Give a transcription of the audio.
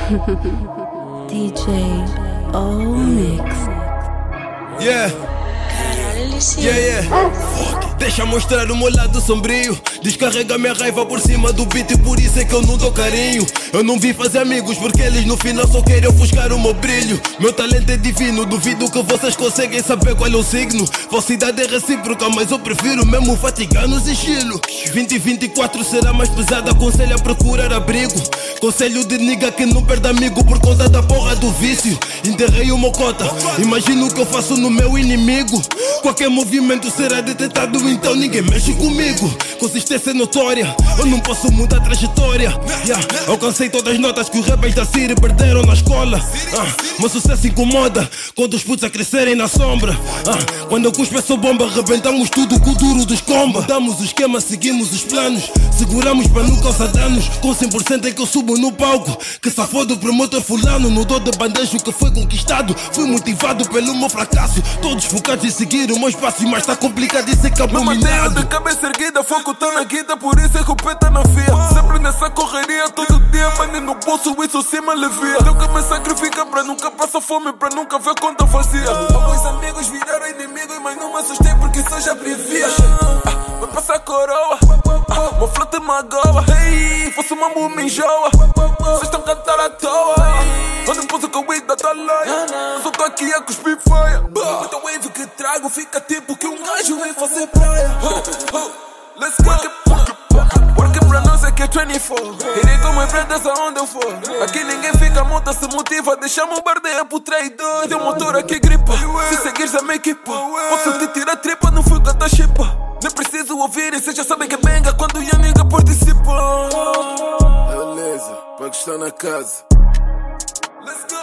DJ Onyx. Yeah. Deixa mostrar o meu lado sombrio. Descarrega minha raiva por cima do beat e por isso é que eu não dou carinho. Eu não vim fazer amigos porque eles no final só querem ofuscar o meu brilho. Meu talento é divino, duvido que vocês conseguem saber qual é o signo. Falsidade é recíproca, mas eu prefiro mesmo fatigar-nos estilo. 2024 será mais pesada, aconselho a procurar abrigo. Conselho de nigga que não perde amigo por conta da porra do vício. Enterrei o mocota, imagino o que eu faço no meu inimigo. Qualquer movimento será detectado, então ninguém mexe comigo. Consistência notória, eu não posso mudar a trajetória. Alcancei todas as notas que os rebels da City perderam na escola. Meu sucesso incomoda quando os putos a crescerem na sombra. Quando eu cuspo essa bomba, arrebentamos tudo com o duro dos comba. Mudamos o esquema, seguimos os planos, seguramos para não causar danos. Com 100% é que eu subo no palco, que safou do promotor fulano. No dor de bandejo que foi conquistado, fui motivado pelo meu fracasso. Todos focados em seguir o meu espaço, mas tá complicado e ser Não mantenho de cabeça erguida, foco tá na guita, por isso é que o pé tá na via. Sempre nessa correria, todo dia, money no bolso, isso sim me alivia. Tenho que me sacrificar pra nunca passar fome, pra nunca ver quanto eu fazia. Alguns amigos viraram inimigos, mas não me assustei porque isso eu já previa. Vai passar coroa, meu flow te magoa. Hey, fosse uma me enjoa, vocês estão cantando à toa. Eu não pus o convite da taloia, só tô aqui a cuspir feia. Muita wave que trago, fica tipo que um gajo vem fazer praia. Let's go. Work pra nós aqui é 24. Irei com meus brothers aonde eu for. Aqui ninguém fica monta, se motiva. Deixamos o bardeia pro traidor. Tem um motor aqui gripa, se seguires a minha equipa. Posso te tirar tripa, não fui cantar chipa. Nem preciso ouvir, e vocês já sabem que é benga quando a nigga participa. Beleza, para que está na casa. Let's go.